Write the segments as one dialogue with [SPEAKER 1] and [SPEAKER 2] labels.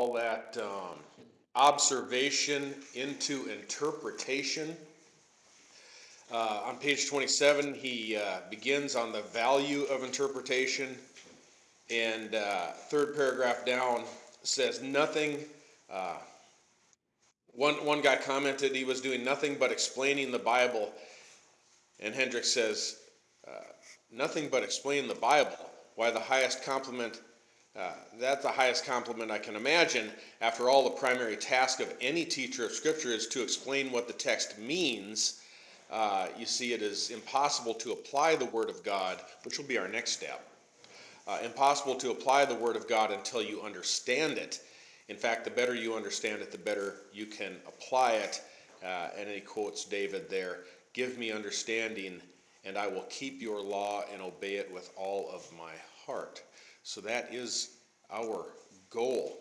[SPEAKER 1] call that observation into interpretation. On page 27, he begins on the value of interpretation, and third paragraph down says nothing. Uh, one guy commented he was doing nothing but explaining the Bible, and Hendricks says, nothing but explain the Bible. Why the highest compliment? That's the highest compliment I can imagine. After all, the primary task of any teacher of Scripture is to explain what the text means. You see, it is impossible to apply the Word of God, which will be our next step. Impossible to apply the Word of God until you understand it. In fact, the better you understand it, the better you can apply it. And he quotes David there, "Give me understanding, and I will keep your law and obey it with all of my heart." So that is our goal.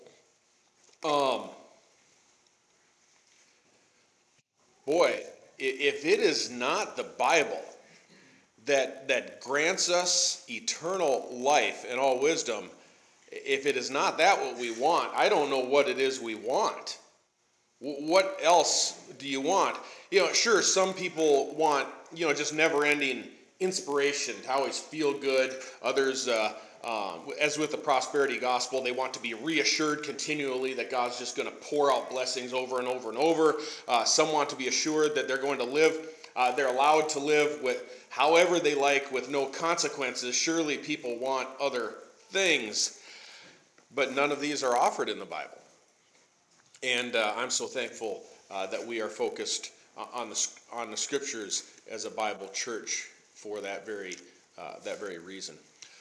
[SPEAKER 1] Boy, if it is not the Bible that grants us eternal life and all wisdom, if it is not that what we want, I don't know what it is we want. What else do you want? Sure, some people want, just never-ending inspiration to always feel good. Others, as with the prosperity gospel, they want to be reassured continually that God's just going to pour out blessings over and over and over. Some want to be assured that they're going to live, they're allowed to live with however they like with no consequences. Surely people want other things, but none of these are offered in the Bible. And I'm so thankful that we are focused on the Scriptures as a Bible church for that very reason.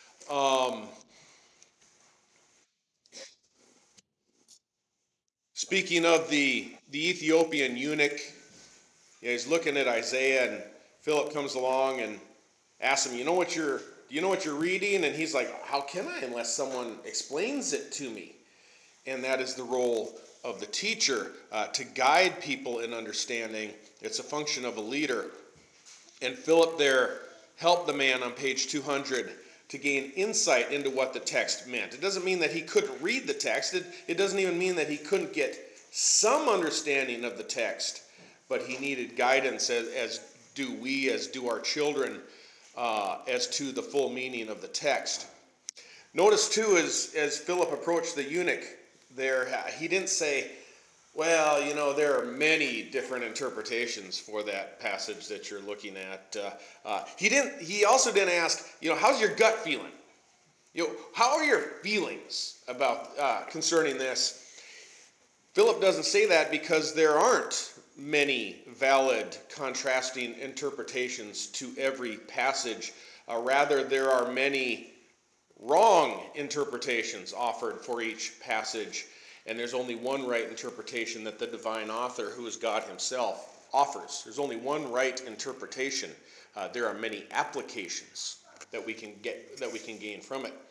[SPEAKER 1] Speaking of the Ethiopian eunuch, he's looking at Isaiah, and Philip comes along and asks him, do you know what you're reading? And he's like, how can I unless someone explains it to me? And that is the role of the teacher, to guide people in understanding. It's a function of a leader. And Philip there helped the man on page 200 to gain insight into what the text meant. It doesn't mean that he couldn't read the text. It doesn't even mean that he couldn't get some understanding of the text. But he needed guidance, as do our children, as to the full meaning of the text. Notice too, as Philip approached the eunuch there, he didn't say, well, there are many different interpretations for that passage that you're looking at. He also didn't ask, how's your gut feeling? How are your feelings about concerning this? Philip doesn't say that because there aren't many valid contrasting interpretations to every passage. Rather, there are many wrong interpretations offered for each passage, and there's only one right interpretation that the divine author, who is God himself, offers. There's only one right interpretation. There are many applications that we can gain from it.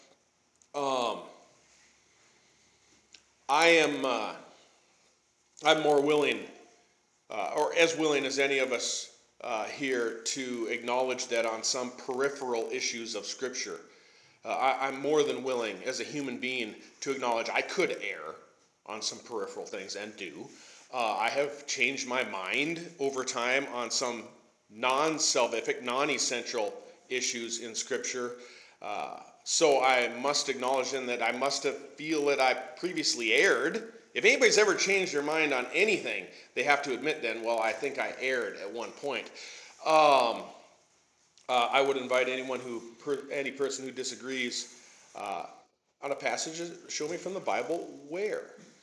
[SPEAKER 1] I'm more willing, or as willing as any of us here, to acknowledge that on some peripheral issues of Scripture, I'm more than willing, as a human being, to acknowledge I could err on some peripheral things, and do. I have changed my mind over time on some non-salvific, non-essential issues in Scripture. So I must acknowledge then that I must feel that I previously erred. If anybody's ever changed their mind on anything, they have to admit then, well, I think I erred at one point. I would invite any person who disagrees on a passage, show me from the Bible where.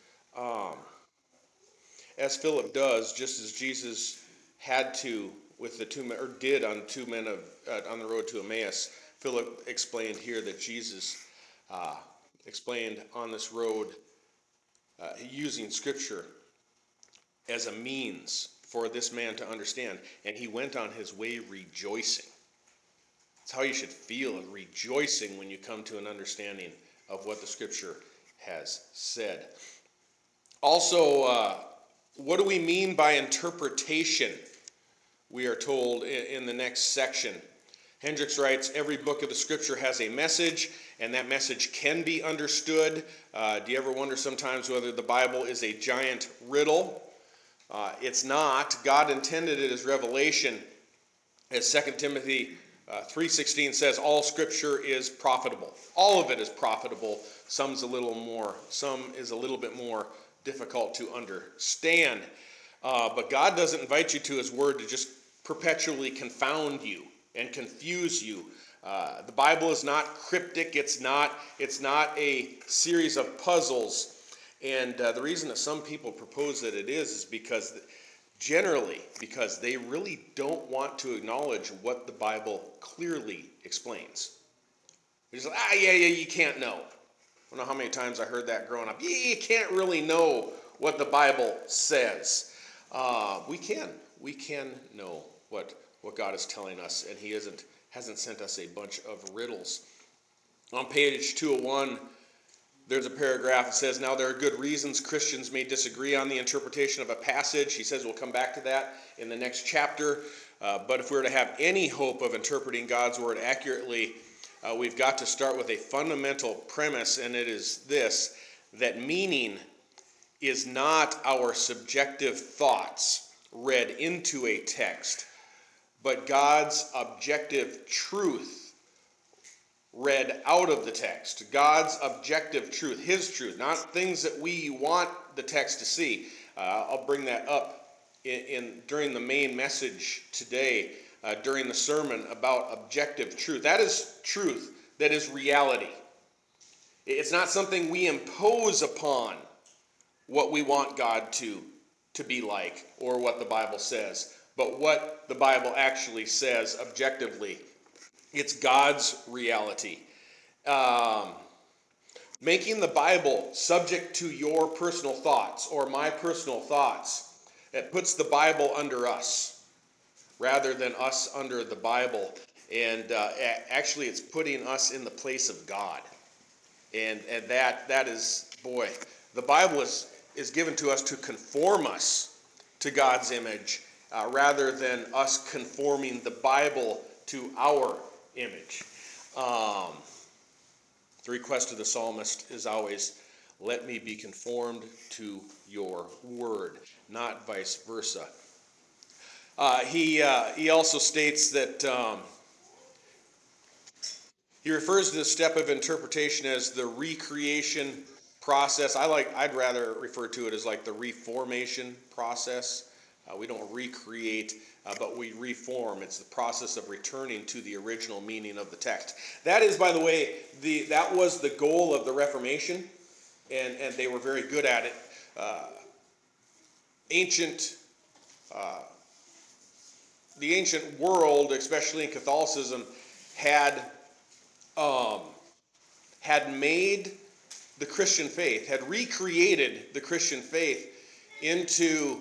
[SPEAKER 1] As Philip does, just as Jesus had to with the two men, or did on two men on the road to Emmaus. Philip explained here that Jesus explained on this road using Scripture as a means for this man to understand, and he went on his way rejoicing. It's how you should feel, rejoicing when you come to an understanding of what the Scripture has said. Also, what do we mean by interpretation? We are told in the next section. Hendricks writes, every book of the Scripture has a message, and that message can be understood. Do you ever wonder sometimes whether the Bible is a giant riddle? It's not. God intended it as revelation. As 2 Timothy 3:16 says, all Scripture is profitable. All of it is profitable. Some is a little bit more difficult to understand. But God doesn't invite you to His Word to just perpetually confound you and confuse you. The Bible is not cryptic. It's not a series of puzzles. And the reason that some people propose that it is because they really don't want to acknowledge what the Bible clearly explains. They're just like, you can't know. I don't know how many times I heard that growing up. You can't really know what the Bible says. We can know what God is telling us, and He hasn't sent us a bunch of riddles. On page 201, there's a paragraph that says, now there are good reasons Christians may disagree on the interpretation of a passage. He says we'll come back to that in the next chapter. But if we were to have any hope of interpreting God's Word accurately, we've got to start with a fundamental premise, and it is this, that meaning is not our subjective thoughts read into a text, but God's objective truth read out of the text. God's objective truth, His truth, not things that we want the text to see. I'll bring that up during the main message today, during the sermon about objective truth. That is truth. That is reality. It's not something we impose upon what we want God to be like or what the Bible says, but what the Bible actually says objectively. It's God's reality. Making the Bible subject to your personal thoughts or my personal thoughts, it puts the Bible under us rather than us under the Bible. And actually it's putting us in the place of God. And that is, boy, the Bible is given to us to conform us to God's image rather than us conforming the Bible to our image. The request of the psalmist is always, let me be conformed to your word, not vice versa. He also states that he refers to this step of interpretation as the recreation process. I'd rather refer to it as like the reformation process. We don't recreate, but we reform. It's the process of returning to the original meaning of the text. That is, by the way, that was the goal of the Reformation, and they were very good at it. The ancient world, especially in Catholicism, had made the Christian faith, had recreated the Christian faith into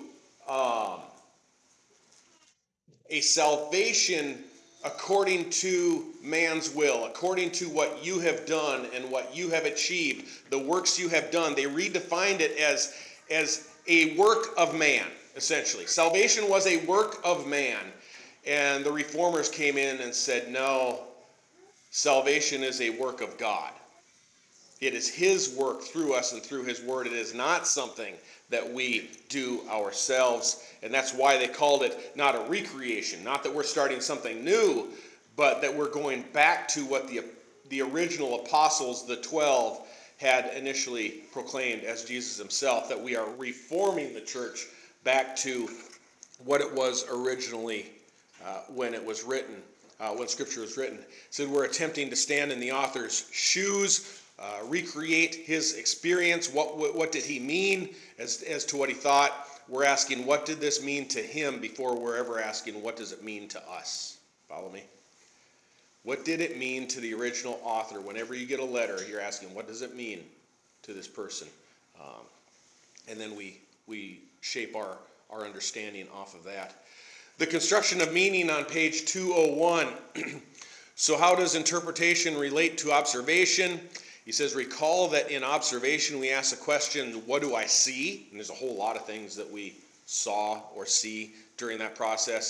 [SPEAKER 1] a salvation according to man's will, according to what you have done and what you have achieved, the works you have done. They redefined it as a work of man, essentially. Salvation was a work of man. And the reformers came in and said, no, salvation is a work of God. It is His work through us and through His word. It is not something that we do ourselves. And that's why they called it not a recreation. Not that we're starting something new, but that we're going back to what the original apostles, the 12, had initially proclaimed as Jesus Himself, that we are reforming the church back to what it was originally when it was written, when Scripture was written. So we're attempting to stand in the author's shoes, recreate his experience. What did he mean as to what he thought? We're asking, what did this mean to him before we're ever asking, what does it mean to us? Follow me? What did it mean to the original author? Whenever you get a letter, you're asking, what does it mean to this person? And then we shape our understanding off of that. The construction of meaning on page 201. So how does interpretation relate to observation? He says, recall that in observation we ask the question, what do I see? And there's a whole lot of things that we saw or see during that process.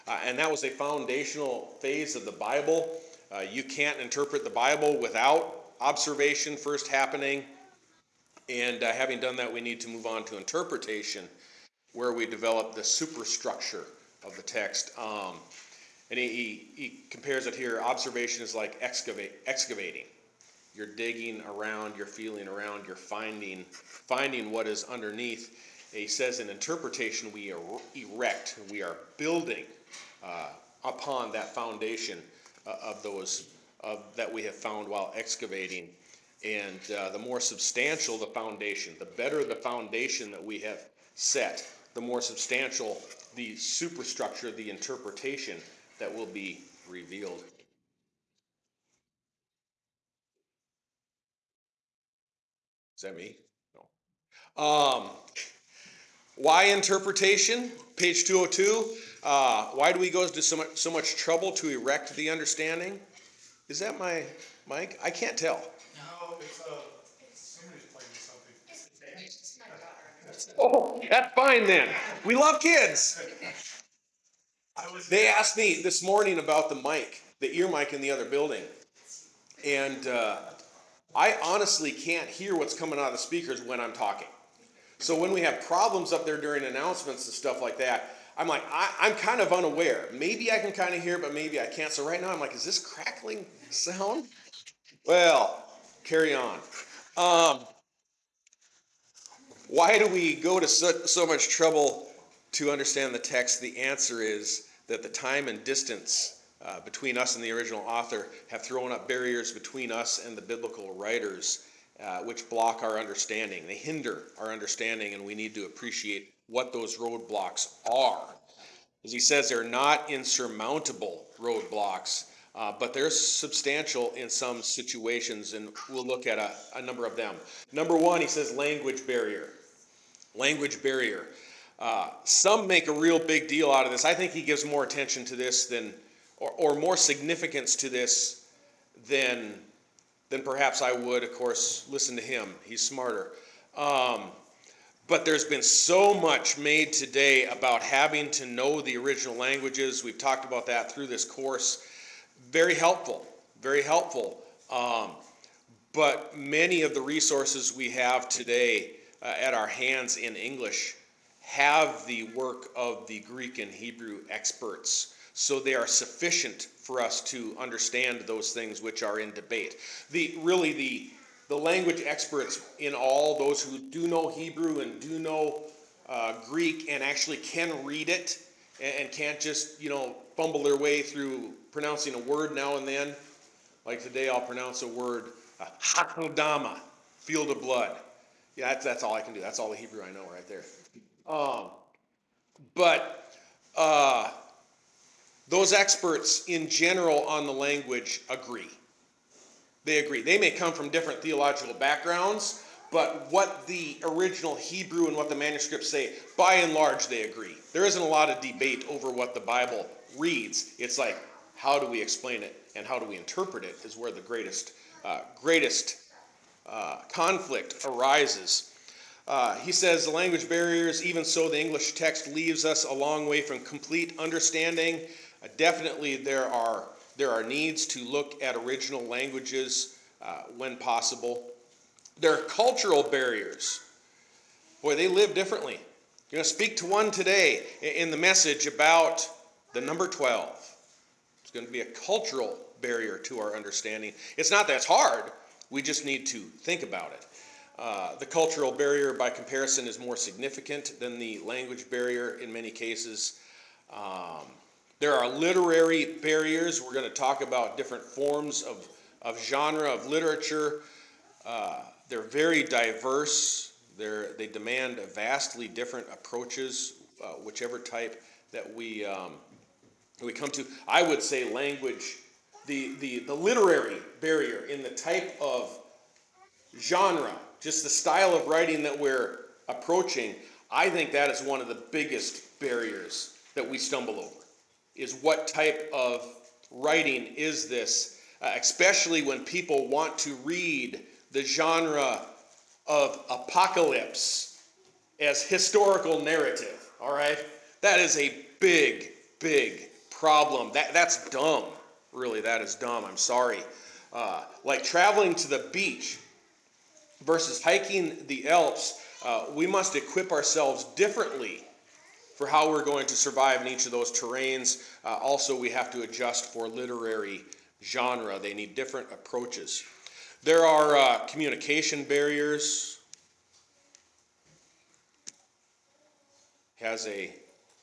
[SPEAKER 1] And that was a foundational phase of the Bible. You can't interpret the Bible without observation first happening. And having done that, we need to move on to interpretation, where we develop the superstructure of the text. And he compares it here. Observation is like excavating. You're digging around, you're feeling around, you're finding what is underneath. He says in interpretation, we erect, we are building upon that foundation of those that we have found while excavating. And the more substantial the foundation, the better the foundation that we have set, the more substantial the superstructure, the interpretation that will be revealed. Is that me? No. Why interpretation? Page 202. Why do we go to so much trouble to erect the understanding? Is that my mic? I can't tell.
[SPEAKER 2] No, it's somebody's playing something.
[SPEAKER 1] Oh, that's fine then. We love kids. They asked me this morning about the mic, the ear mic in the other building. And I honestly can't hear what's coming out of the speakers when I'm talking. So when we have problems up there during announcements and stuff like that, I'm like, I'm kind of unaware. Maybe I can kind of hear, but maybe I can't. So right now I'm like, is this crackling sound? Well, carry on. Why do we go to so much trouble to understand the text? The answer is that the time and distance between us and the original author have thrown up barriers between us and the biblical writers, which block our understanding. They hinder our understanding, and we need to appreciate what those roadblocks are. As he says, they're not insurmountable roadblocks, but they're substantial in some situations, and we'll look at a number of them. Number one, he says language barrier. Language barrier. Some make a real big deal out of this. I think he gives more attention to this than, or more significance to this than perhaps I would. Of course, listen to him. He's smarter. But there's been so much made today about having to know the original languages. We've talked about that through this course. Very helpful, very helpful. But many of the resources we have today at our hands in English have the work of the Greek and Hebrew experts. So they are sufficient for us to understand those things which are in debate. The language experts in all, those who do know Hebrew and do know Greek and actually can read it and can't just, fumble their way through pronouncing a word now and then. Like today I'll pronounce a word, Hakodama, field of blood. Yeah, that's all I can do. That's all the Hebrew I know right there. But those experts in general on the language agree. They agree. They may come from different theological backgrounds, but what the original Hebrew and what the manuscripts say, by and large, they agree. There isn't a lot of debate over what the Bible reads. It's like, how do we explain it and how do we interpret it is where the greatest conflict arises. He says the language barriers, even so the English text leaves us a long way from complete understanding. Definitely there are needs to look at original languages when possible. There are cultural barriers. Boy, they live differently. You're going to speak to one today in the message about the number 12. It's going to be a cultural barrier to our understanding. It's not that it's hard. We just need to think about it. The cultural barrier, by comparison, is more significant than the language barrier in many cases. There are literary barriers. We're going to talk about different forms of genre, of literature. They're very diverse. They demand vastly different approaches, whichever type that we come to. I would say language, the literary barrier in the type of genre, just the style of writing that we're approaching, I think that is one of the biggest barriers that we stumble over, is what type of writing is this, especially when people want to read the genre of apocalypse as historical narrative, all right? That is a big, big problem. That's dumb. Really, that is dumb. I'm sorry. Like traveling to the beach versus hiking the Alps, we must equip ourselves differently for how we're going to survive in each of those terrains. Also, we have to adjust for literary genre. They need different approaches. There are communication barriers. Has a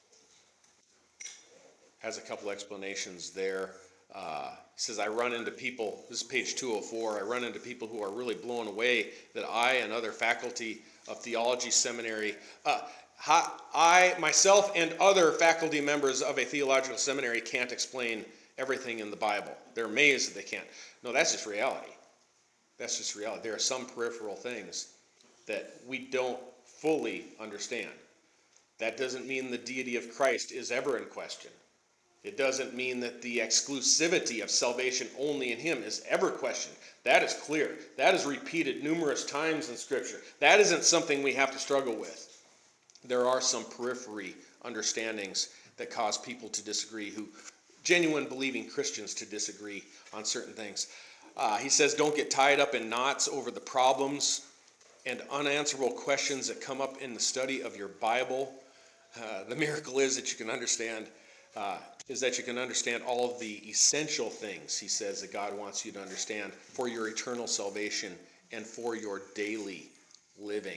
[SPEAKER 1] couple explanations there. He says, I run into people, this is page 204, I run into people who are really blown away that I and other faculty of theology seminary, I, myself, and other faculty members of a theological seminary can't explain everything in the Bible. They're amazed that they can't. No, that's just reality. That's just reality. There are some peripheral things that we don't fully understand. That doesn't mean the deity of Christ is ever in question. It doesn't mean that the exclusivity of salvation only in him is ever questioned. That is clear. That is repeated numerous times in Scripture. That isn't something we have to struggle with. There are some periphery understandings that cause people to disagree, genuine believing Christians to disagree on certain things. He says, don't get tied up in knots over the problems and unanswerable questions that come up in the study of your Bible. The miracle is that you can understand all of the essential things, he says, that God wants you to understand for your eternal salvation and for your daily living.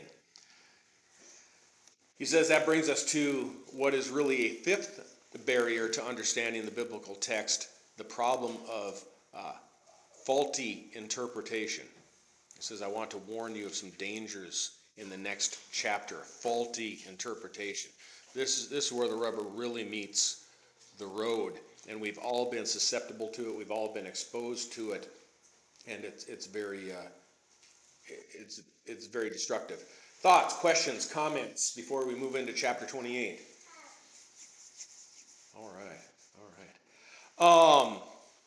[SPEAKER 1] He says that brings us to what is really a fifth barrier to understanding the biblical text, the problem of faulty interpretation. He says, I want to warn you of some dangers in the next chapter, faulty interpretation. This is where the rubber really meets the road, and we've all been susceptible to it. We've all been exposed to it, and it's very destructive. Thoughts, questions, comments before we move into chapter 28? All right.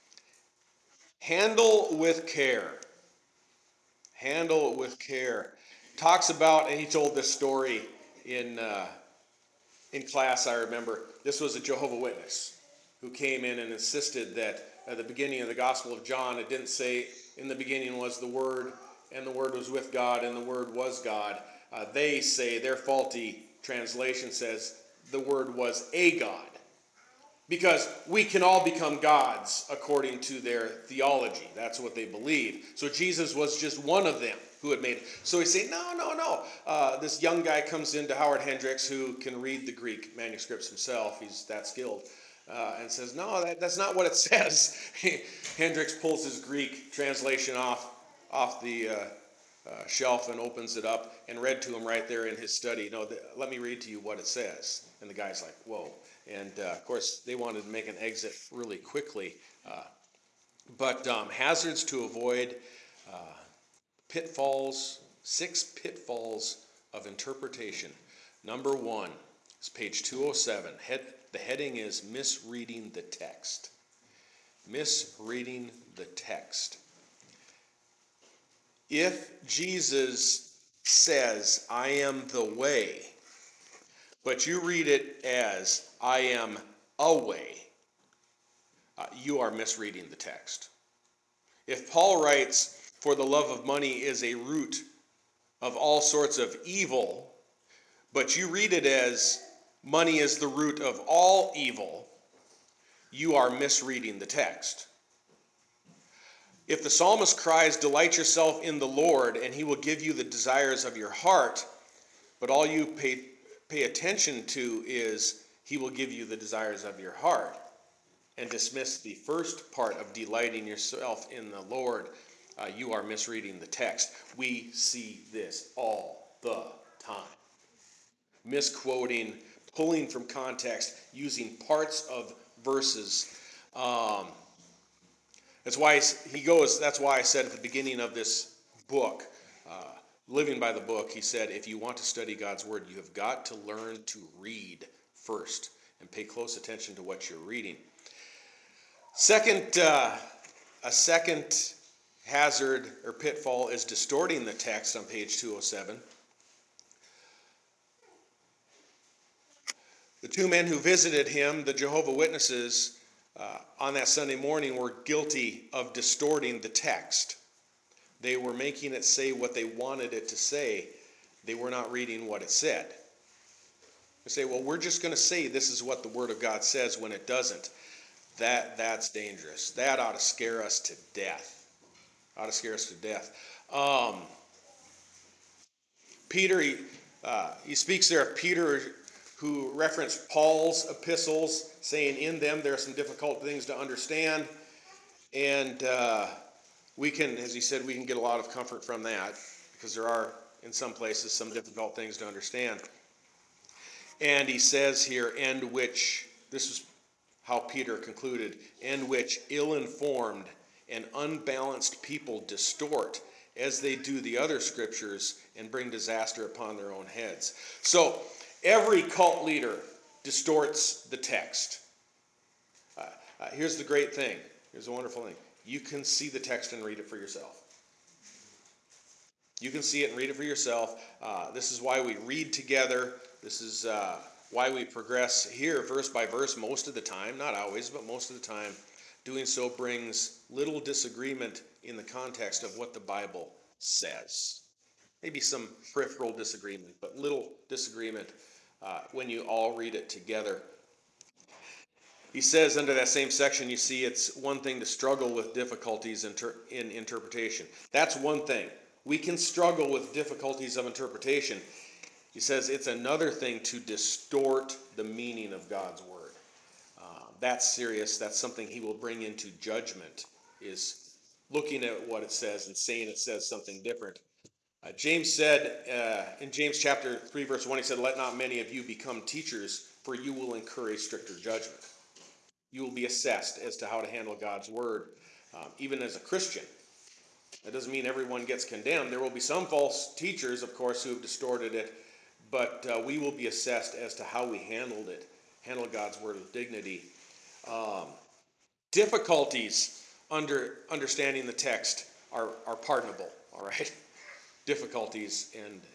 [SPEAKER 1] Handle with care. Handle with care. Talks about, and he told this story in class, I remember. This was a Jehovah's Witness who came in and insisted that at the beginning of the Gospel of John, it didn't say, in the beginning was the Word, and the Word was with God, and the Word was God. They say, their faulty translation says, the Word was a God. Because we can all become gods according to their theology. That's what they believe. So Jesus was just one of them who had made it. So he say, no. This young guy comes into Howard Hendricks, who can read the Greek manuscripts himself. He's that skilled. And says, no, that's not what it says. Hendricks pulls his Greek translation off the shelf and opens it up and read to him right there in his study. No, let me read to you what it says. And the guy's like, whoa. And of course, they wanted to make an exit really quickly. But hazards to avoid, pitfalls, 6 pitfalls of interpretation. Number 1 is page 207. The heading is misreading the text. Misreading the text. If Jesus says, I am the way, but you read it as, I am a way, you are misreading the text. If Paul writes, for the love of money is a root of all sorts of evil, but you read it as, money is the root of all evil, you are misreading the text. If the psalmist cries, delight yourself in the Lord, and he will give you the desires of your heart, but all you pay attention to is, he will give you the desires of your heart, and dismiss the first part of delighting yourself in the Lord, you are misreading the text. We see this all the time. Misquoting, pulling from context, using parts of verses. That's why I said at the beginning of this book, Living by the Book, he said, if you want to study God's Word, you have got to learn to read first and pay close attention to what you're reading. A second hazard or pitfall is distorting the text on page 207. The 2 men who visited him, the Jehovah's Witnesses, on that Sunday morning were guilty of distorting the text. They were making it say what they wanted it to say. They were not reading what it said. They say, well, we're just going to say this is what the Word of God says when it doesn't. That's dangerous. That ought to scare us to death. Ought to scare us to death. Peter, he speaks there of Peter who referenced Paul's epistles, saying in them there are some difficult things to understand. And we can, as he said, we can get a lot of comfort from that, because there are, in some places, some difficult things to understand. And he says here, and which, this is how Peter concluded, and which ill-informed and unbalanced people distort, as they do the other scriptures, and bring disaster upon their own heads. So, every cult leader distorts the text. Here's the great thing. Here's the wonderful thing. You can see the text and read it for yourself. You can see it and read it for yourself. This is why we read together. This is why we progress here verse by verse most of the time. Not always, but most of the time. Doing so brings little disagreement in the context of what the Bible says. Maybe some peripheral disagreement, but little disagreement when you all read it together. He says under that same section, you see, it's one thing to struggle with difficulties in interpretation. That's one thing. We can struggle with difficulties of interpretation. He says it's another thing to distort the meaning of God's word. That's serious. That's something he will bring into judgment, is looking at what it says and saying it says something different. James said in James chapter 3, verse 1, he said, let not many of you become teachers, for you will incur a stricter judgment. You will be assessed as to how to handle God's word, even as a Christian. That doesn't mean everyone gets condemned. There will be some false teachers, of course, who have distorted it, but we will be assessed as to how we handle God's word with dignity. Difficulties understanding the text are pardonable, all right? Difficulties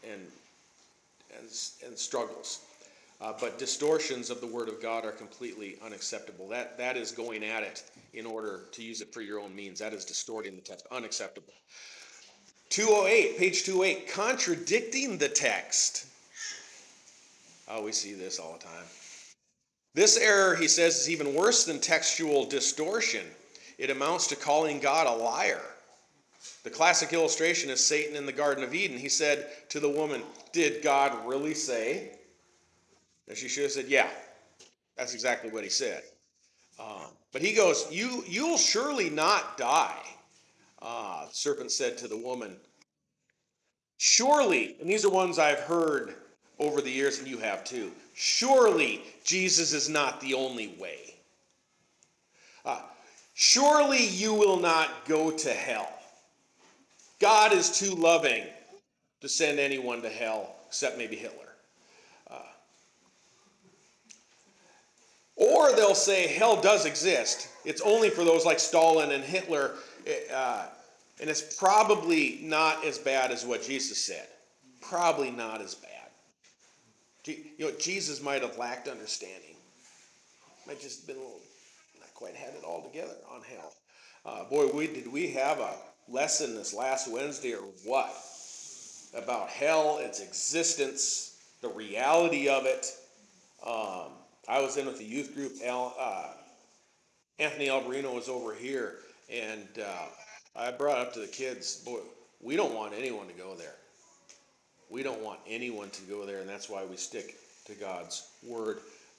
[SPEAKER 1] and struggles. But distortions of the Word of God are completely unacceptable. That is going at it in order to use it for your own means. That is distorting the text. Unacceptable. 208, page 208, contradicting the text. Oh, we see this all the time. This error, he says, is even worse than textual distortion. It amounts to calling God a liar. The classic illustration is Satan in the Garden of Eden. He said to the woman, did God really say? And she should have said, yeah, that's exactly what he said. But he goes, you'll surely not die. The serpent said to the woman, surely, and these are ones I've heard over the years, and you have too, surely Jesus is not the only way. Surely you will not go to hell. God is too loving to send anyone to hell, except maybe Hitler. Or they'll say hell does exist. It's only for those like Stalin and Hitler, and it's probably not as bad as what Jesus said. Probably not as bad. Jesus might have lacked understanding. Might just been a little, not quite had it all together on hell. Did we have a lesson this last Wednesday or what? About hell, its existence, the reality of it. I was in with the youth group. Anthony Alberino was over here, and I brought up to the kids, boy, we don't want anyone to go there. We don't want anyone to go there, and that's why we stick to God's word.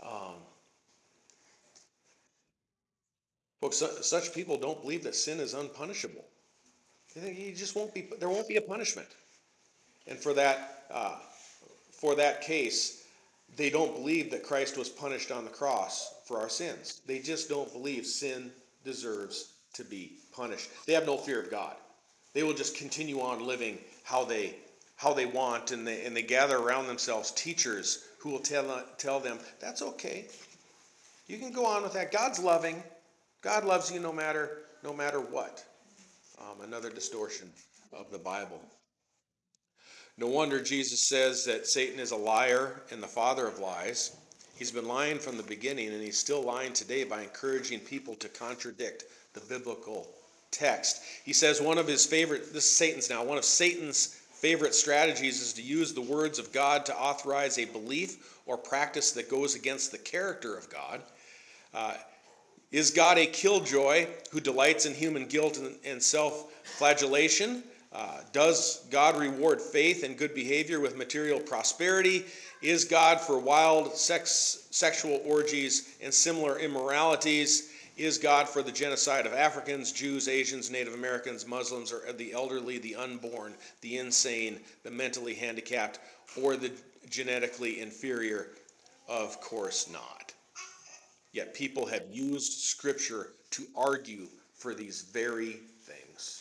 [SPEAKER 1] Folks, such people don't believe that sin is unpunishable. They think there won't be a punishment. And for that case, they don't believe that Christ was punished on the cross for our sins. They just don't believe sin deserves to be punished. They have no fear of God. They will just continue on living how they want, and they gather around themselves teachers who will tell them, that's okay. You can go on with that. God's loving. God loves you no matter what. Another distortion of the Bible. No wonder Jesus says that Satan is a liar and the father of lies. He's been lying from the beginning, and he's still lying today by encouraging people to contradict the biblical text. He says one of his favorite, this is Satan's now, one of Satan's favorite strategies is to use the words of God to authorize a belief or practice that goes against the character of God. Is God a killjoy who delights in human guilt and self-flagellation? Does God reward faith and good behavior with material prosperity? Is God for wild sexual orgies and similar immoralities? Is God for the genocide of Africans, Jews, Asians, Native Americans, Muslims, or the elderly, the unborn, the insane, the mentally handicapped, or the genetically inferior? Of course not. Yet people have used Scripture to argue for these very things.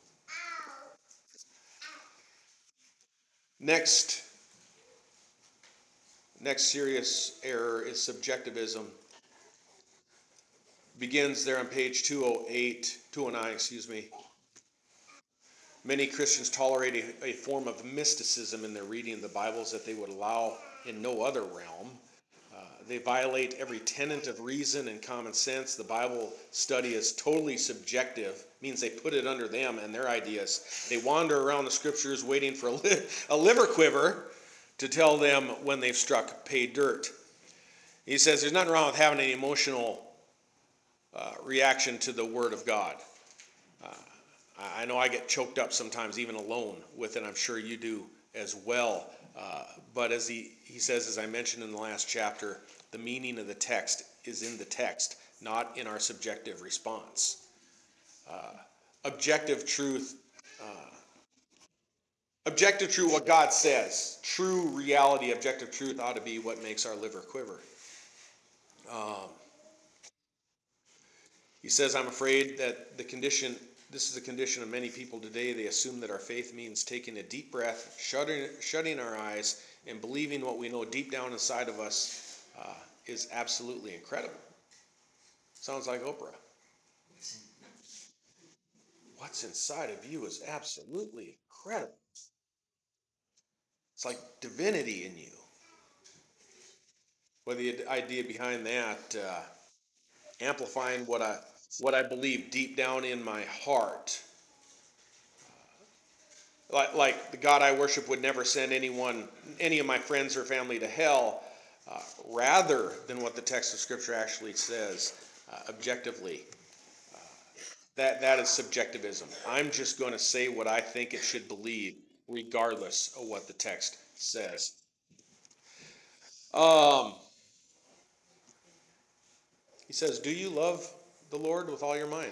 [SPEAKER 1] Next serious error is subjectivism. Begins there on page 209, excuse me. Many Christians tolerate a form of mysticism in their reading of the Bibles that they would allow in no other realm. They violate every tenet of reason and common sense. The Bible study is totally subjective, means they put it under them and their ideas. They wander around the Scriptures waiting for a liver quiver to tell them when they've struck pay dirt. He says there's nothing wrong with having an emotional reaction to the Word of God. I know I get choked up sometimes, even alone with it. I'm sure you do as well. But as he says, as I mentioned in the last chapter, the meaning of the text is in the text, not in our subjective response. Objective truth, what God says, true reality, objective truth ought to be what makes our liver quiver. He says, I'm afraid that this is the condition of many people today. They assume that our faith means taking a deep breath, shutting our eyes, and believing what we know deep down inside of us is absolutely incredible. Sounds like Oprah. What's inside of you is absolutely incredible. It's like divinity in you. Well, the idea behind that, amplifying what I believe deep down in my heart. Like the God I worship would never send any of my friends or family to hell, rather than what the text of Scripture actually says objectively. That is subjectivism. I'm just going to say what I think it should believe, regardless of what the text says. He says, do you love the Lord with all your mind?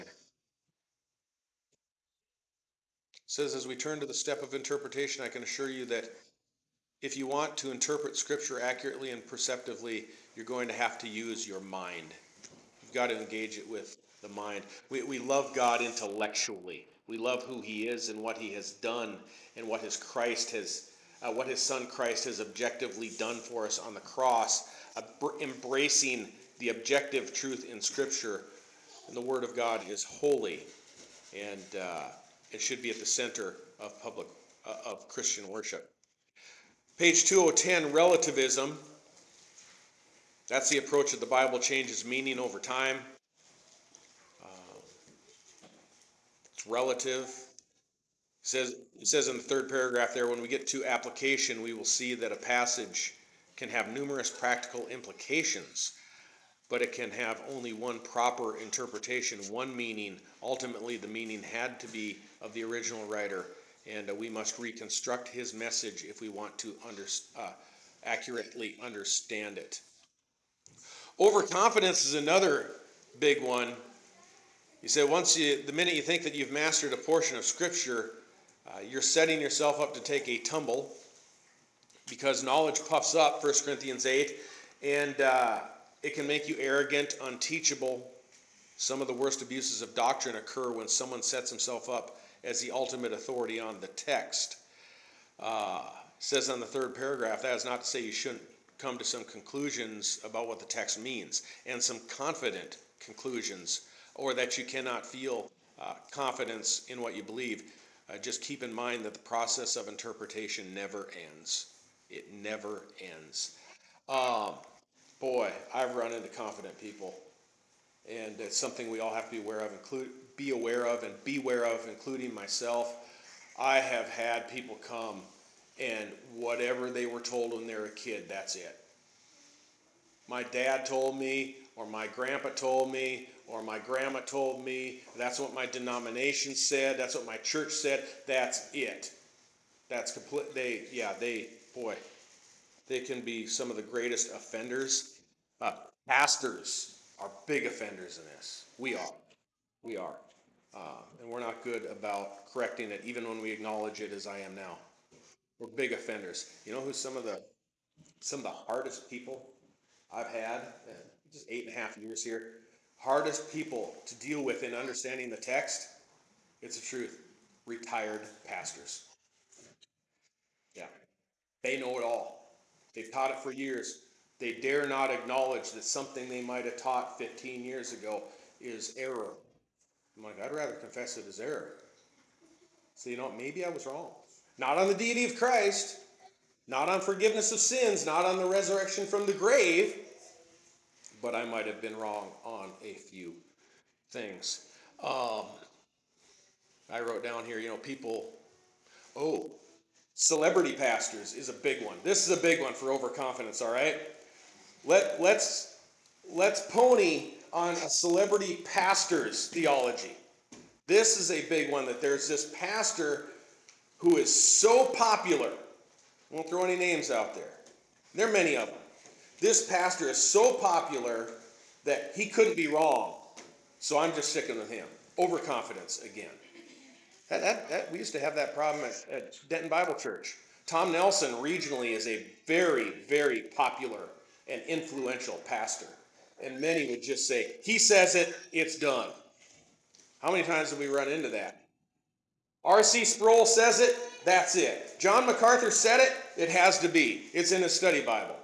[SPEAKER 1] It says, as we turn to the step of interpretation, I can assure you that if you want to interpret Scripture accurately and perceptively, you're going to have to use your mind. You've got to engage it with the mind. We love God intellectually. We love who He is and what He has done and what His Son Christ has objectively done for us on the cross, embracing the objective truth in Scripture. And the Word of God is holy, and it should be at the center of Christian worship. Page 2010, relativism. That's the approach that the Bible changes meaning over time. It's relative. It says in the third paragraph there, when we get to application, we will see that a passage can have numerous practical implications, but it can have only one proper interpretation, one meaning. Ultimately, the meaning had to be of the original writer, and we must reconstruct his message if we want to accurately understand it. Overconfidence is another big one. He said the minute you think that you've mastered a portion of Scripture, you're setting yourself up to take a tumble, because knowledge puffs up, 1 Corinthians 8, and it can make you arrogant, unteachable. Some of the worst abuses of doctrine occur when someone sets himself up as the ultimate authority on the text. Says on the third paragraph, that is not to say you shouldn't come to some conclusions about what the text means, and some confident conclusions, or that you cannot feel confidence in what you believe. Just keep in mind that the process of interpretation never ends. It never ends. Boy, boy, I've run into confident people, and it's something we all have to be aware of, including myself. I have had people come, and whatever they were told when they were a kid, that's it. My dad told me, or my grandpa told me, or my grandma told me, that's what my denomination said, that's what my church said, that's it. That's complete, boy, they can be some of the greatest offenders. Pastors are big offenders in this. We are. We are. And we're not good about correcting it, even when we acknowledge it as I am now. We're big offenders. You know who some of the hardest people I've had in just 8.5 years here? Hardest people to deal with in understanding the text? It's the truth. Retired pastors. Yeah. They know it all. They've taught it for years. They dare not acknowledge that something they might have taught 15 years ago is error. I'm like, I'd rather confess it as error. So, maybe I was wrong. Not on the deity of Christ, not on forgiveness of sins, not on the resurrection from the grave, but I might have been wrong on a few things. I wrote down here, celebrity pastors is a big one. This is a big one for overconfidence, all right? Let's pony on a celebrity pastor's theology. This is a big one, that there's this pastor who is so popular. I won't throw any names out there. There are many of them. This pastor is so popular that he couldn't be wrong. So I'm just sticking with him. Overconfidence again. We used to have that problem at Denton Bible Church. Tom Nelson regionally is a very, very popular and influential pastor. And many would just say, he says it, it's done. How many times have we run into that? R.C. Sproul says it, that's it. John MacArthur said it, it has to be. It's in his study Bible.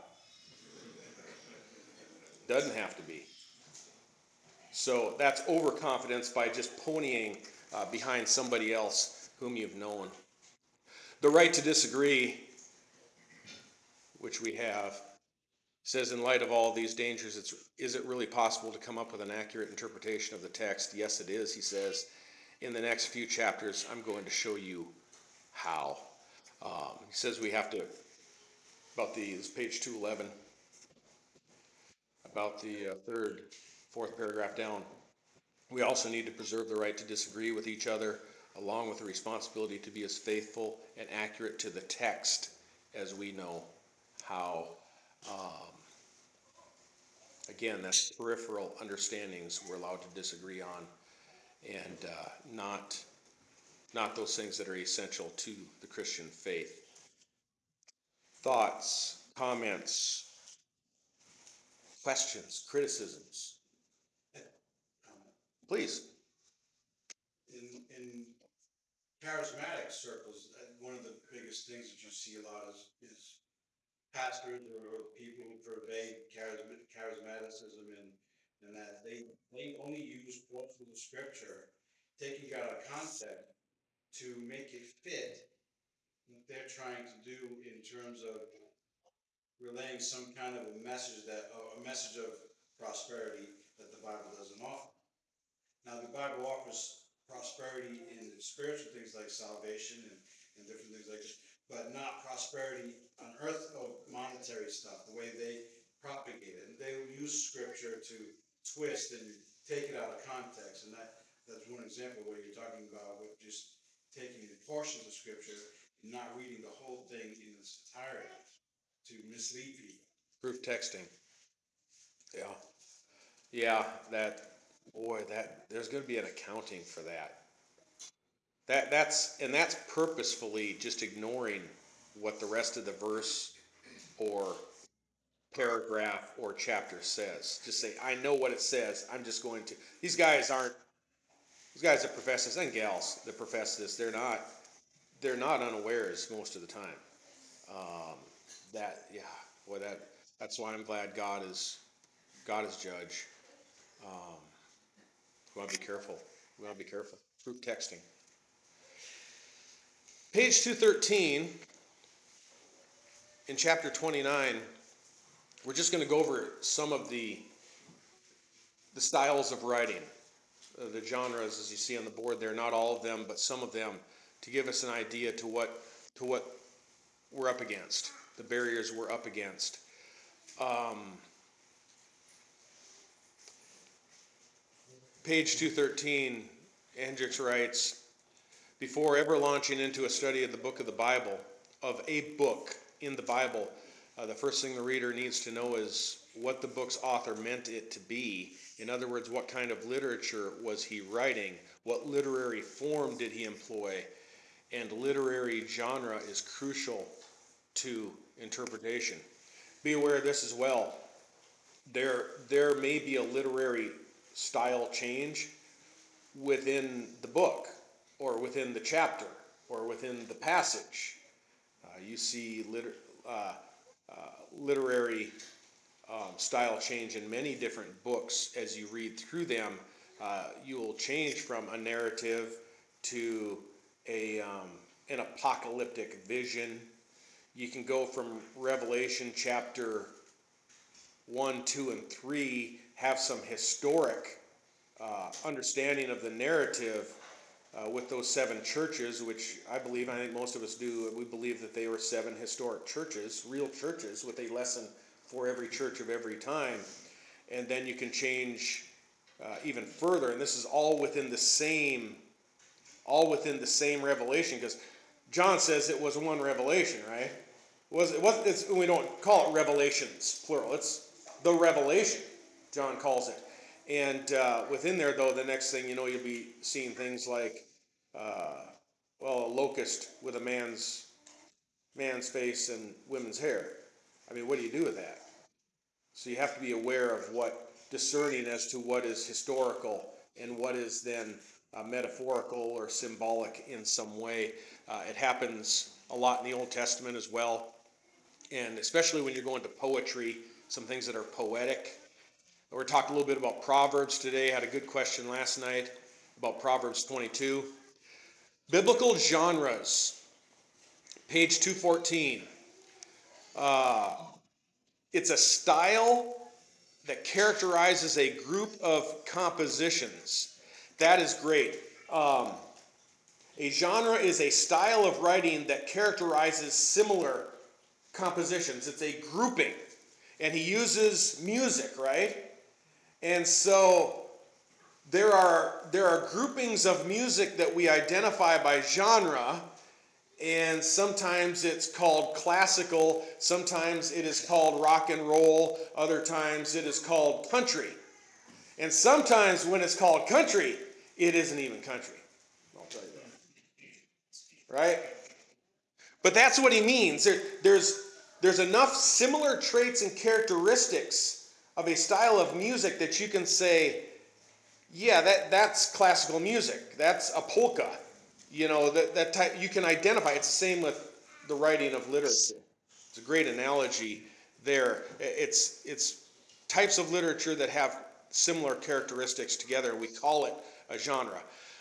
[SPEAKER 1] Doesn't have to be. So that's overconfidence by just ponying behind somebody else whom you've known. The right to disagree, which we have, says, in light of all these dangers, is it really possible to come up with an accurate interpretation of the text? Yes, it is, he says. In the next few chapters, I'm going to show you how. He says we have to, this page 211, about the fourth paragraph down. We also need to preserve the right to disagree with each other, along with the responsibility to be as faithful and accurate to the text as we know how. Again, that's peripheral understandings we're allowed to disagree on, and not those things that are essential to the Christian faith. Thoughts, comments, questions, criticisms? Please.
[SPEAKER 3] In charismatic circles, one of the biggest things that you see a lot is pastors or people who pervade charismaticism and that they only use portions of scripture, taking it out of context to make it fit what they're trying to do in terms of relaying some kind of a message of prosperity that the Bible doesn't offer. Now, the Bible offers prosperity in spiritual things like salvation and different things like this, but not prosperity on earth or monetary stuff, the way they propagate it. And they will use scripture to twist and take it out of context. And that's one example where you're talking about with just taking portions of scripture and not reading the whole thing in its entirety to mislead people.
[SPEAKER 1] Proof texting. Yeah. Yeah, there's going to be an accounting for that. That's purposefully just ignoring what the rest of the verse or paragraph or chapter says. Just say, I know what it says. I'm just going to. These guys that profess this, and gals that profess this, they're not unawares most of the time. That's why I'm glad God is judge. We want to be careful. Proof texting. Page 213 in chapter 29, we're just going to go over some of the styles of writing, the genres as you see on the board there. Not all of them, but some of them, to give us an idea to what we're up against, the barriers we're up against. Page 213, Hendricks writes, before ever launching into a study of the book of the Bible, of a book in the Bible, the first thing the reader needs to know is what the book's author meant it to be. In other words, what kind of literature was he writing? What literary form did he employ? And literary genre is crucial to interpretation. Be aware of this as well. There may be a literary style change within the book, or within the chapter, or within the passage. You see literary style change in many different books as you read through them. You will change from a narrative to an apocalyptic vision. You can go from Revelation chapter 1, 2, and 3, have some historic understanding of the narrative with those 7 churches, which I think most of us do. We believe that they were 7 historic churches, real churches, with a lesson for every church of every time. And then you can change even further, and this is all within the same revelation, because John says it was one revelation, right? We don't call it revelations, plural. It's the revelation, John calls it. And within there, though, the next thing you know, you'll be seeing things like, a locust with a man's face and women's hair. I mean, what do you do with that? So you have to be aware of discerning as to what is historical and what is then metaphorical or symbolic in some way. It happens a lot in the Old Testament as well, and especially when you're going to poetry, some things that are poetic. We're talking a little bit about Proverbs today. I had a good question last night about Proverbs 22. Biblical genres, page 214. It's a style that characterizes a group of compositions. That is great. A genre is a style of writing that characterizes similar compositions. It's a grouping. And he uses music, right? And so there are groupings of music that we identify by genre, and sometimes it's called classical, sometimes it is called rock and roll, other times it is called country. And sometimes when it's called country, it isn't even country. I'll tell you that. Right? But that's what he means. There's enough similar traits and characteristics of a style of music that you can say, yeah, that's classical music. That's a polka. You know, that type, you can identify. It's the same with the writing of literature. It's a great analogy there. It's types of literature that have similar characteristics together. We call it a genre.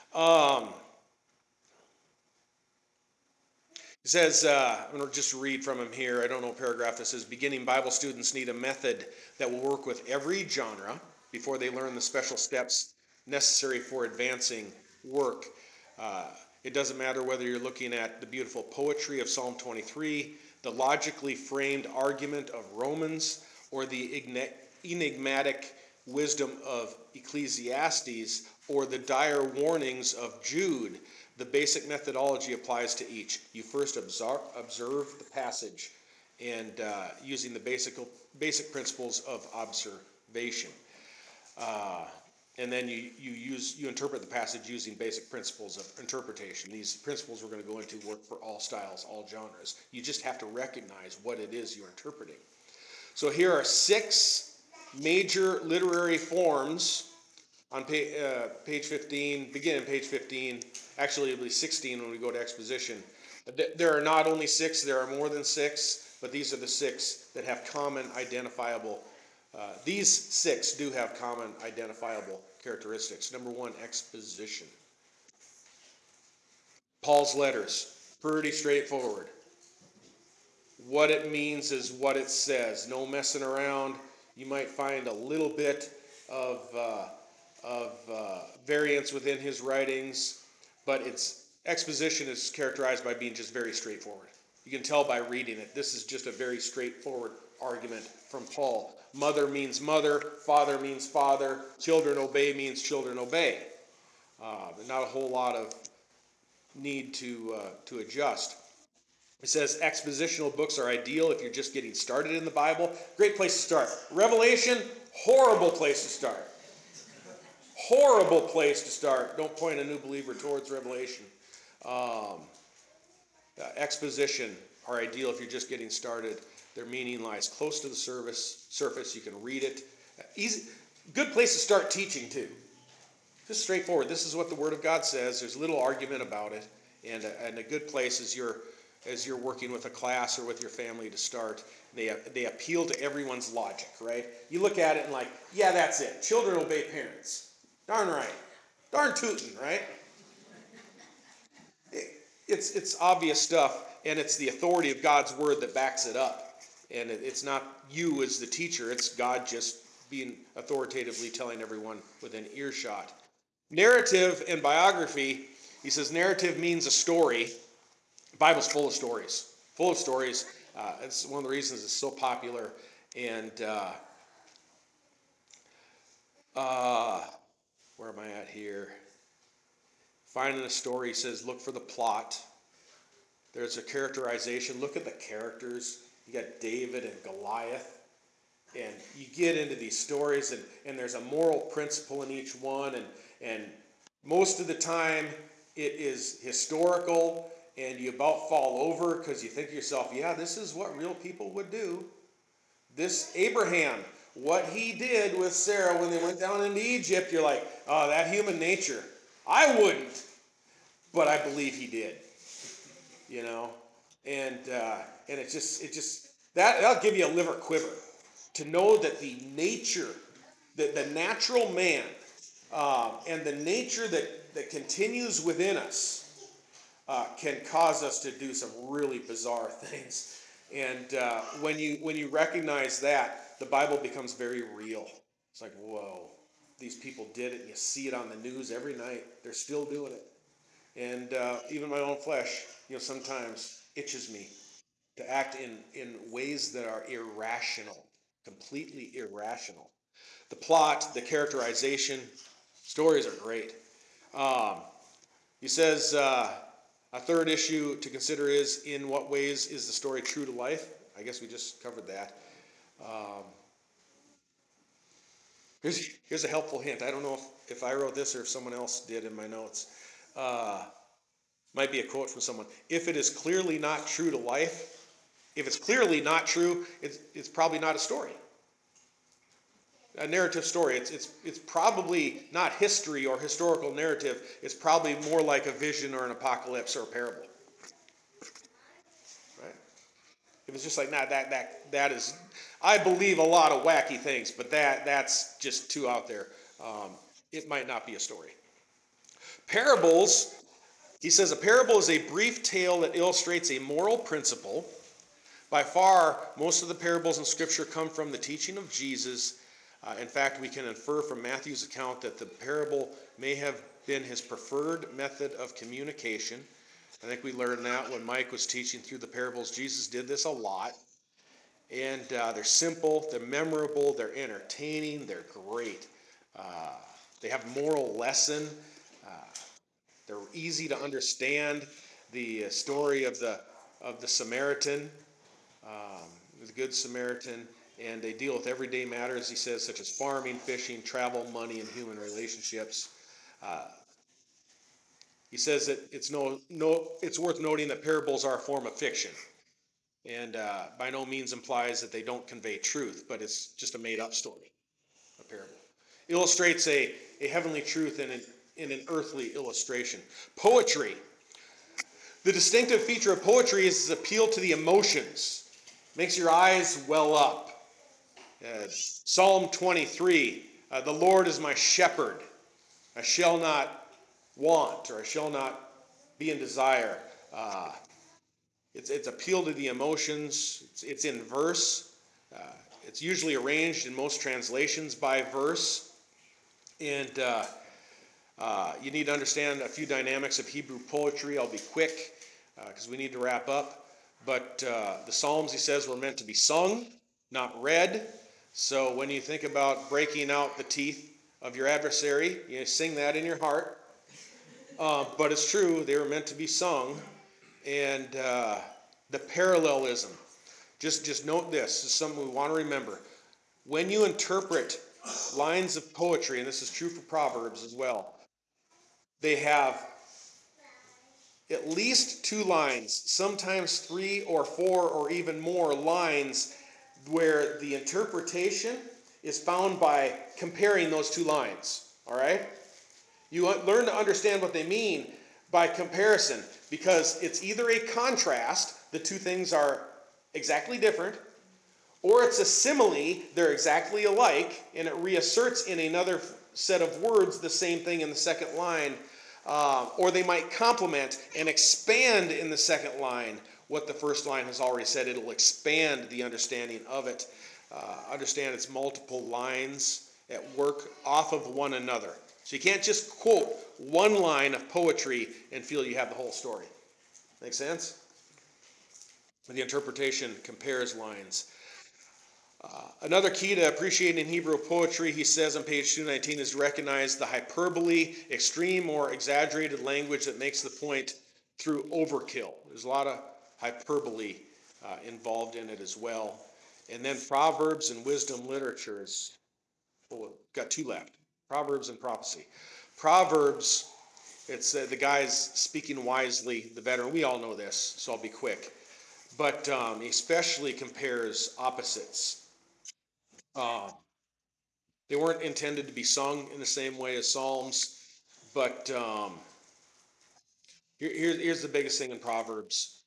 [SPEAKER 1] He says, I'm going to just read from him here. I don't know what paragraph this is. Beginning Bible students need a method that will work with every genre before they learn the special steps necessary for advancing work. It doesn't matter whether you're looking at the beautiful poetry of Psalm 23, the logically framed argument of Romans, or the enigmatic wisdom of Ecclesiastes, or the dire warnings of Jude. The basic methodology applies to each. You first observe the passage and using the basic principles of observation. And then you interpret the passage using basic principles of interpretation. These principles we're going to go into work for all styles, all genres. You just have to recognize what it is you're interpreting. So here are 6 major literary forms on page 15, begin page 15. Actually, it'll be 16 when we go to exposition. There are not only 6, there are more than 6, but these are the 6 that have common identifiable. These 6 do have common identifiable characteristics. Number 1, exposition. Paul's letters, pretty straightforward. What it means is what it says. No messing around. You might find a little bit of variance within his writings, but its exposition is characterized by being just very straightforward. You can tell by reading it. This is just a very straightforward argument from Paul. Mother means mother, father means father, children obey means children obey. Not a whole lot of need to adjust. It says expositional books are ideal if you're just getting started in the Bible. Great place to start. Revelation, horrible place to start. Horrible place to start. Don't point a new believer towards Revelation. Exposition are ideal if you're just getting started. Their meaning lies close to the surface. You can read it. Easy, good place to start teaching too. Just straightforward. This is what the Word of God says. There's little argument about it, and a good place as you're working with a class or with your family to start. They appeal to everyone's logic, right? You look at it and like, yeah, that's it. Children obey parents. Darn right. Darn tootin', right? It's obvious stuff, and it's the authority of God's Word that backs it up. And it's not you as the teacher. It's God just being authoritatively telling everyone within earshot. Narrative and biography, he says narrative means a story. The Bible's full of stories. Full of stories. It's one of the reasons it's so popular. And where am I at here? Finding a story, he says, look for the plot. There's a characterization. Look at the characters. You got David and Goliath. And you get into these stories, and there's a moral principle in each one. And most of the time, it is historical, and you about fall over because you think to yourself, yeah, this is what real people would do. This Abraham, what he did with Sarah when they went down into Egypt, you're like, oh, that human nature. I wouldn't, but I believe he did. You know, and it just that'll give you a liver quiver to know that the nature, the natural man, and the nature that continues within us can cause us to do some really bizarre things. And when you recognize that, the Bible becomes very real. It's like, whoa, these people did it, and you see it on the news every night. They're still doing it. And even my own flesh, sometimes itches me to act in ways that are irrational, completely irrational. The plot, the characterization, stories are great. He says a third issue to consider is, in what ways is the story true to life? I guess we just covered that. Here's a helpful hint. I don't know if I wrote this or if someone else did in my notes. Might be a quote from someone. If it is clearly not true to life, if it's clearly not true, it's probably not a story. A narrative story. It's probably not history or historical narrative. It's probably more like a vision or an apocalypse or a parable. Right? If it's just like, nah, that is, I believe a lot of wacky things, but that's just too out there. It might not be a story. Parables. He says a parable is a brief tale that illustrates a moral principle. By far, most of the parables in Scripture come from the teaching of Jesus. In fact, we can infer from Matthew's account that the parable may have been his preferred method of communication. I think we learned that when Mike was teaching through the parables. Jesus did this a lot. And they're simple, they're memorable, they're entertaining, they're great. They have moral lesson. They're easy to understand. The story of the Samaritan, the Good Samaritan, and they deal with everyday matters, he says, such as farming, fishing, travel, money, and human relationships. He says that it's worth noting that parables are a form of fiction, and by no means implies that they don't convey truth, but it's just a made-up story, a parable. Illustrates a heavenly truth in an earthly illustration. Poetry. The distinctive feature of poetry is its appeal to the emotions. Makes your eyes well up. Psalm 23, the Lord is my shepherd. I shall not want, or I shall not be in desire. It's appeal to the emotions. It's in verse. It's usually arranged in most translations by verse. And you need to understand a few dynamics of Hebrew poetry. I'll be quick because we need to wrap up. But the Psalms, he says, were meant to be sung, not read. So when you think about breaking out the teeth of your adversary, you sing that in your heart. But it's true, they were meant to be sung. And the parallelism. Just note this is something we want to remember. When you interpret lines of poetry, and this is true for Proverbs as well, they have at least 2 lines, sometimes 3 or 4 or even more lines where the interpretation is found by comparing those 2 lines. All right? You learn to understand what they mean by comparison because it's either a contrast, the 2 things are exactly different, or it's a simile, they're exactly alike, and it reasserts in another set of words the same thing in the second line. Or they might complement and expand in the second line what the first line has already said. It'll expand the understanding of it. Understand it's multiple lines at work off of one another. So you can't just quote one line of poetry and feel you have the whole story. Make sense? The interpretation compares lines. Another key to appreciating Hebrew poetry, he says on page 219, is to recognize the hyperbole, extreme or exaggerated language that makes the point through overkill. There's a lot of hyperbole involved in it as well. And then Proverbs and wisdom literature is, got 2 left. Proverbs and prophecy. Proverbs, it's the guy's speaking wisely, the veteran. We all know this, so I'll be quick. But he especially compares opposites. They weren't intended to be sung in the same way as Psalms, but here's the biggest thing in Proverbs.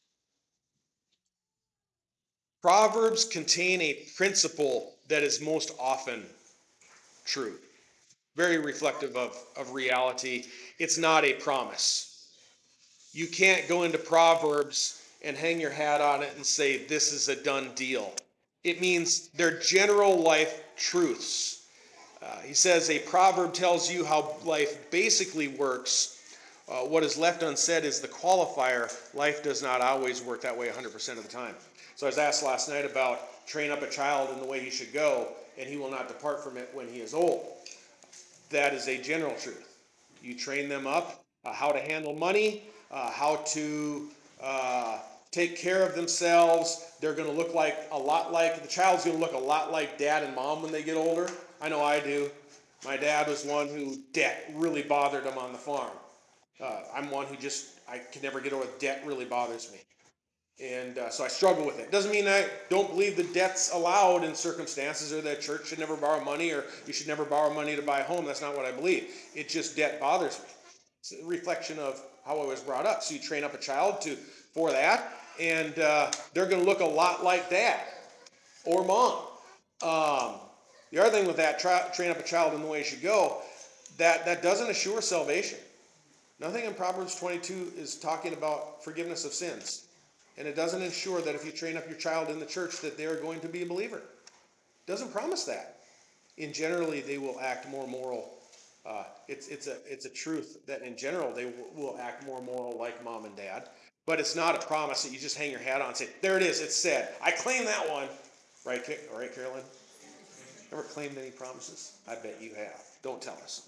[SPEAKER 1] Proverbs contain a principle that is most often true, very reflective of reality. It's not a promise. You can't go into Proverbs and hang your hat on it and say, this is a done deal. It means they're general life truths. He says a proverb tells you how life basically works. What is left unsaid is the qualifier. Life does not always work that way 100% of the time. So I was asked last night about train up a child in the way he should go, and he will not depart from it when he is old. That is a general truth. You train them up how to handle money, how to take care of themselves. They're going to look the child's going to look a lot like dad and mom when they get older. I know I do. My dad was one who debt really bothered him on the farm. I'm one who I can never get over debt really bothers me. And so I struggle with it. Doesn't mean I don't believe that debt's allowed in circumstances or that church should never borrow money or you should never borrow money to buy a home. That's not what I believe. It just debt bothers me. It's a reflection of how I was brought up. So you train up a child for that, and they're going to look a lot like dad or mom. The other thing with that, train up a child in the way it should go, that doesn't assure salvation. Nothing in Proverbs 22 is talking about forgiveness of sins. And it doesn't ensure that if you train up your child in the church that they're going to be a believer. It doesn't promise that. In generally, they will act more moral. It's a truth that in general they will act more moral like mom and dad. But it's not a promise that you just hang your hat on and say, there it is, it's said. I claim that one. Right, Carolyn? Ever claimed any promises? I bet you have. Don't tell us.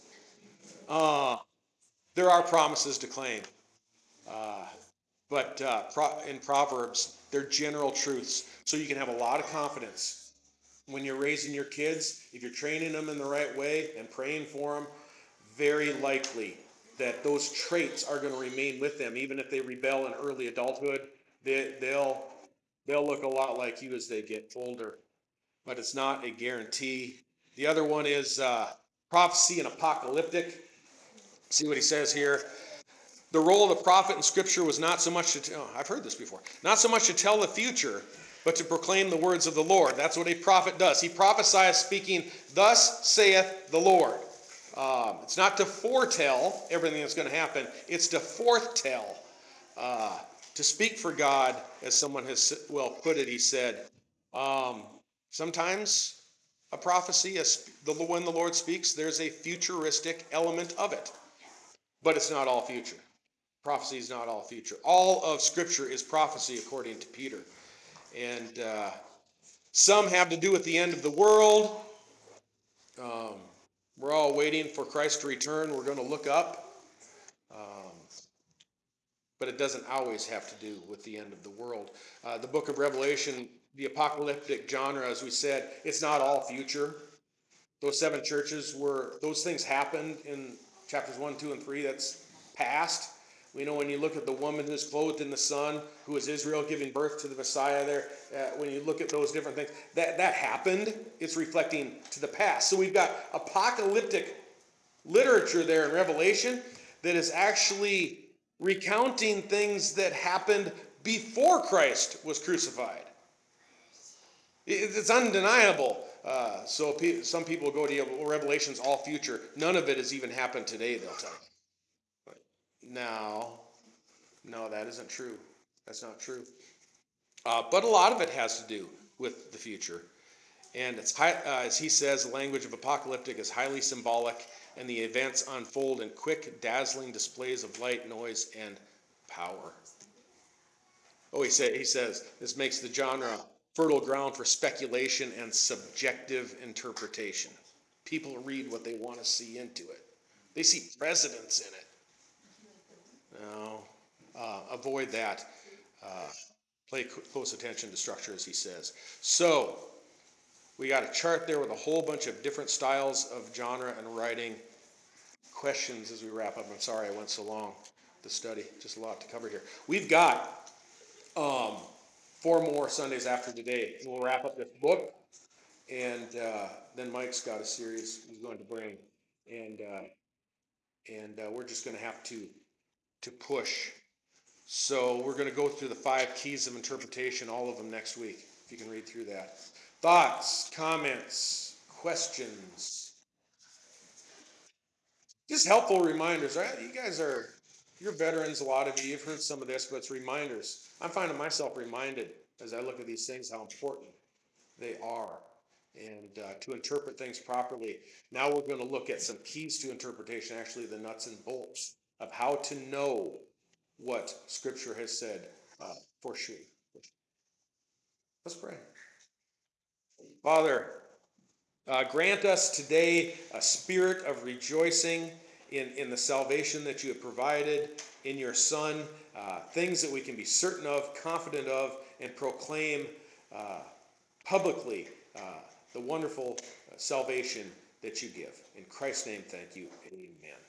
[SPEAKER 1] There are promises to claim. But in Proverbs, they're general truths. So you can have a lot of confidence when you're raising your kids. If you're training them in the right way and praying for them, very likely that those traits are going to remain with them. Even if they rebel in early adulthood, they'll look a lot like you as they get older. But it's not a guarantee. The other one is prophecy and apocalyptic. See what he says here. The role of the prophet in Scripture was not so much I've heard this before, not so much to tell the future, but to proclaim the words of the Lord. That's what a prophet does. He prophesies speaking, thus saith the Lord. It's not to foretell everything that's going to happen. It's to foretell. To speak for God, as someone has well put it, he said, sometimes a prophecy, when the Lord speaks, there's a futuristic element of it. But it's not all future. Prophecy is not all future. All of Scripture is prophecy, according to Peter. And some have to do with the end of the world. We're all waiting for Christ to return. We're going to look up. But it doesn't always have to do with the end of the world. The book of Revelation, the apocalyptic genre, as we said, it's not all future. Those 7 churches those things happened in chapters 1, 2, and 3. That's past. We know when you look at the woman who's clothed in the sun, who is Israel giving birth to the Messiah there, when you look at those different things, that happened. It's reflecting to the past. So we've got apocalyptic literature there in Revelation that is actually recounting things that happened before Christ was crucified. It's undeniable. So some people go to Revelation's all future. None of it has even happened today, they'll tell you. No, that isn't true. That's not true. But a lot of it has to do with the future. And it's as he says, the language of apocalyptic is highly symbolic, and the events unfold in quick, dazzling displays of light, noise, and power. Oh, he says this makes the genre fertile ground for speculation and subjective interpretation. People read what they want to see into it. They see presidents in it. No, avoid that. Pay close attention to structure, as he says. So, we got a chart there with a whole bunch of different styles of genre and writing. Questions as we wrap up. I'm sorry I went so long to study. Just a lot to cover here. We've got 4 more Sundays after today. We'll wrap up this book, and then Mike's got a series he's going to bring, and we're just going to have to push. So we're going to go through the 5 keys of interpretation, all of them next week. If you can read through that. Thoughts, comments, questions? Just helpful reminders, right? You're veterans, a lot of you. You've heard some of this, but it's reminders. I'm finding myself reminded as I look at these things how important they are, and to interpret things properly. Now we're going to look at some keys to interpretation, actually the nuts and bolts of how to know what Scripture has said for sure. Let's pray. Father, grant us today a spirit of rejoicing in the salvation that you have provided in your Son, things that we can be certain of, confident of, and proclaim publicly the wonderful salvation that you give. In Christ's name, thank you. Amen.